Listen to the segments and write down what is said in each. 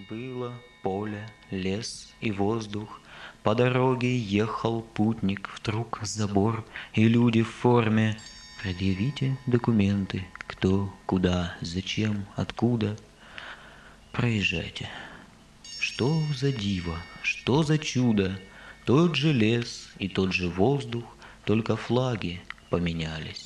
Было поле, лес и воздух. По дороге ехал путник, вдруг забор и люди в форме. Предъявите документы, кто, куда, зачем, откуда. Проезжайте. Что за диво, что за чудо? Тот же лес и тот же воздух, только флаги поменялись.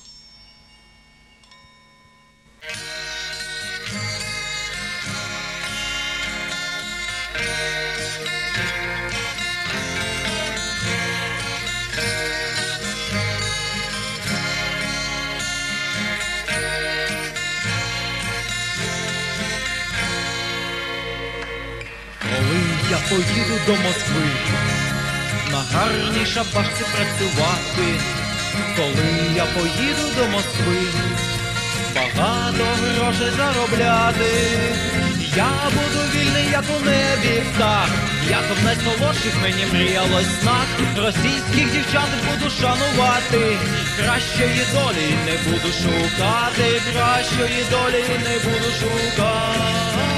Коли я поїду до Москви, на гарній шабашці працювати, коли я поїду до Москви, багато грошей заробляти, я буду вільний, як у небі птах, як в найсолодших мені мріялось снах, російських дівчат буду шанувати, кращої долі не буду шукати, кращої долі не буду шукати.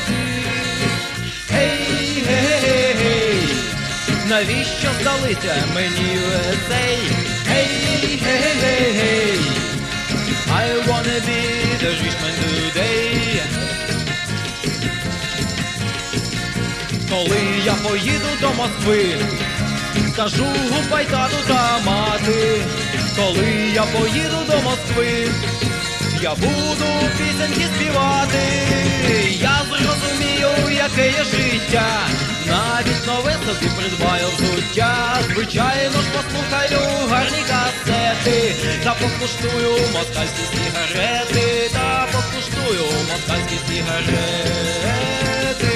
Гей, гей, гей, навіщо здалися мені цей? Гей, гей, гей, гей, I wanna be the rich man today. Коли я поїду до Москви, скажу гупай тату та мати. Коли я поїду до Москви, я буду пісеньки співати. Я зрозумію, яке є життя, навіть нове собі придбаю взуття. Звичайно ж послухаю гарні касети, та покуштую москальські сигарети, та покуштую москальські сигарети.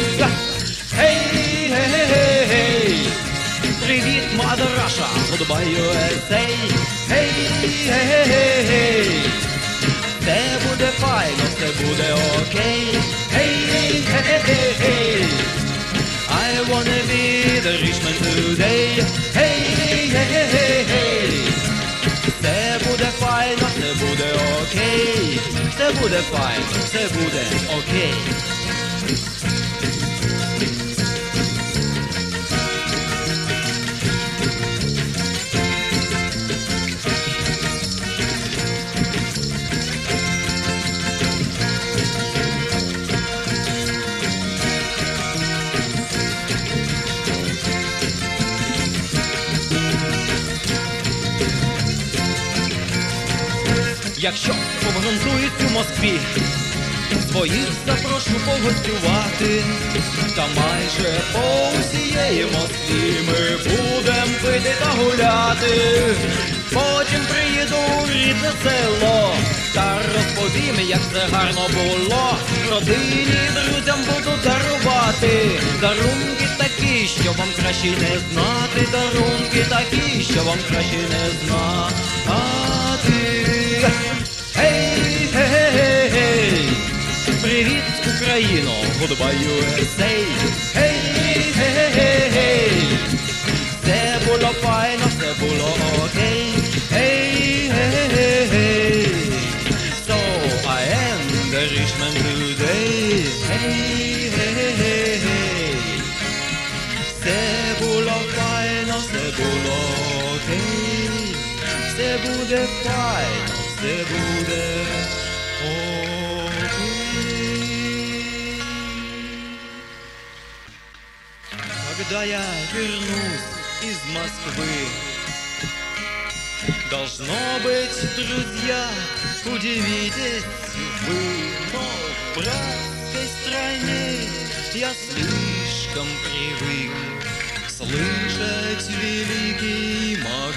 Гей, гей, гей, гей, привіт, Mother Russia, goodbye USA. Гей, гей, гей, гей, все буде файно, все буде окей. Гей, гей, гей, гей, I wanna be the rich man today. Гей, гей, гей, гей, все буде файно, все буде окей. Все буде файно, все буде окей. Якщо обґрунтують у Москві, своїх запрошу погостювати, та майже по усієї Москві ми будем пити та гуляти. Потім приїду в рідне село та розповім, як це гарно було. Родині і друзям буду дарувати дарунки такі, що вам краще не знати. Дарунки такі, що вам краще не знати. Гей, гей, гей, гей, привіт, Україно, goodbye USA. Гей, гей, гей, гей, все було файно, все було окей. Гей, гей, гей, гей, so I am the rich man today. Гей, гей, гей, гей, все було файно, все було окей. Все буде файно, все буде окей. Когда я вернусь из Москвы, должно быть, друзья, удивитесь вы, но в братской стране я слишком привык слышать великий